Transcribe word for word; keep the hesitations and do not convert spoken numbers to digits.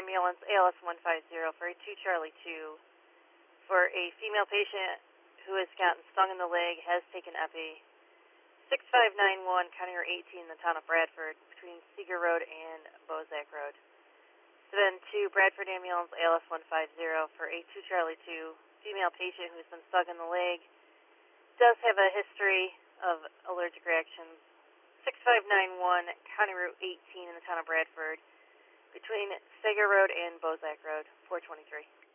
ambulance A L S one five zero for a two Charlie two for a female patient who has gotten stung in the leg, has taken epi. six five nine one, County Route eighteen, the town of Bradford, between Seeger Road and Bozak Road. Then to Bradford ambulance A L S one five zero for a two Charlie two, female patient who's been stung in the leg, does have a history of allergic reactions. six five nine one, County Route eighteen in the town of Bradford, between Seeger Road and Bozak Road, four twenty-three.